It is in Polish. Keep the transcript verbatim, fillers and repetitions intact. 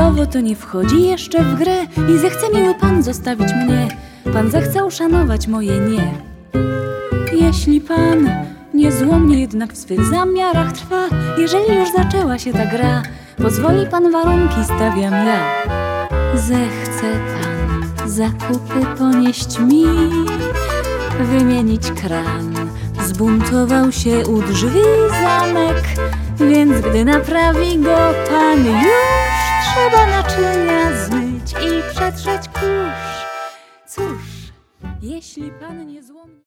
słowo to nie wchodzi jeszcze w grę i zechce miły pan zostawić mnie, pan zechce uszanować moje nie. Jeśli pan niezłomnie jednak w swych zamiarach trwa, jeżeli już zaczęła się ta gra, pozwoli pan, warunki stawiam ja. Zechce pan zakupy ponieść mi, wymienić kran, zbuntował się u drzwi zamek, więc gdy naprawi go pan, już trzeba naczynia zmyć i przetrzeć kurz. Cóż, jeśli pan niezłomnie